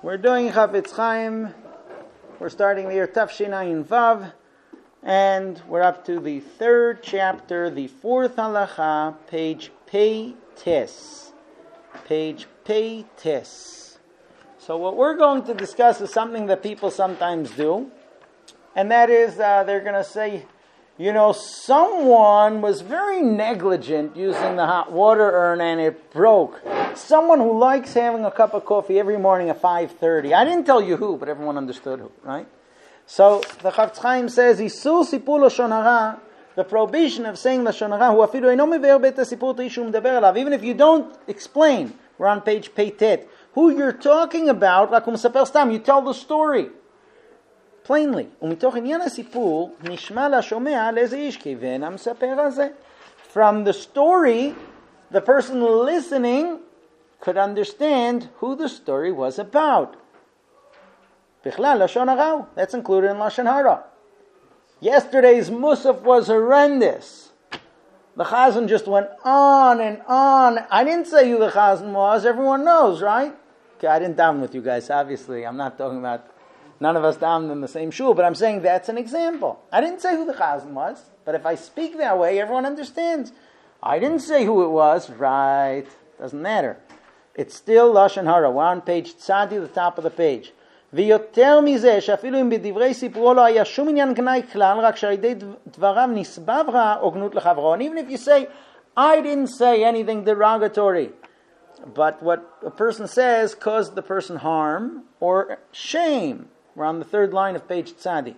We're doing Chafetz Chaim. We're starting the year Tafshin Ayin Vav, and we're up to the third chapter, the fourth halacha, page Pei Tes. Page Pei Tes. So what we're going to discuss is something that people sometimes do, and that is they're going to say, someone was very negligent using the hot water urn and it broke. Someone who likes having a cup of coffee every morning at 5:30. I didn't tell you who, but everyone understood who, right? So the Chafetz Chaim says, Isur sipur lashon hara, the prohibition of saying lashon hara, hu afilu eino mever bet hasipur tishu medaber alav. Even if you don't explain, we're on page Peitet, who you're talking about, רק הוא מספר סתם, you tell the story. Plainly. ומתוך עניין הסיפור, נשמע לשומע לאיזה איש כיוון המספר הזה. From the story, the person listening could understand who the story was about. בכלל, לשון הרע, that's included in Lashon Hara. Yesterday's Musaf was horrendous. The Chazan just went on and on. I didn't say who the Chazan was. Everyone knows, right? Okay, I didn't daven with you guys, obviously. I'm not talking about, none of us davened in the same shul, but I'm saying that's an example. I didn't say who the Chazan was, but if I speak that way, everyone understands. I didn't say who it was, right? Doesn't matter. It's still Lashon Hara. We're on page Tzadi, the top of the page. ויותר מזה, שאפילו אם בדברי סיפורו לא היה שום עניין גנאי כלל, רק שעל ידי דבריו נסבב רע הוגנות לחברו. And even if you say, I didn't say anything derogatory, but what a person says caused the person harm or shame. We're on the third line of page Tzadi.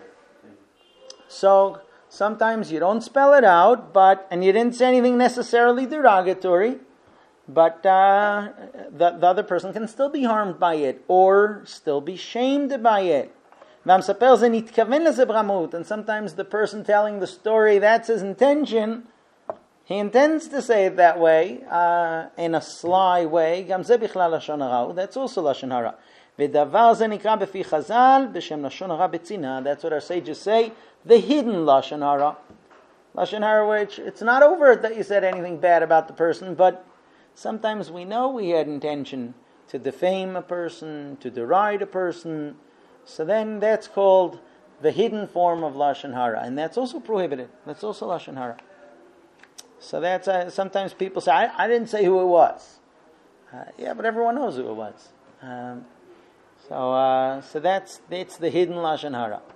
So, sometimes you don't spell it out, and you didn't say anything necessarily derogatory, but the other person can still be harmed by it, or still be shamed by it. And sometimes the person telling the story, that's his intention. He intends to say it that way, in a sly way. That's also Lashon Hara. That's what our sages say, the hidden Lashon Hara. Lashon Hara, which it's not overt that you said anything bad about the person, but sometimes we know we had intention to defame a person, to deride a person. So then that's called the hidden form of Lashon Hara. And that's also prohibited. That's also Lashon Hara. So that's, sometimes people say, I didn't say who it was. Yeah, but everyone knows who it was. So that's the hidden Lashon Hara.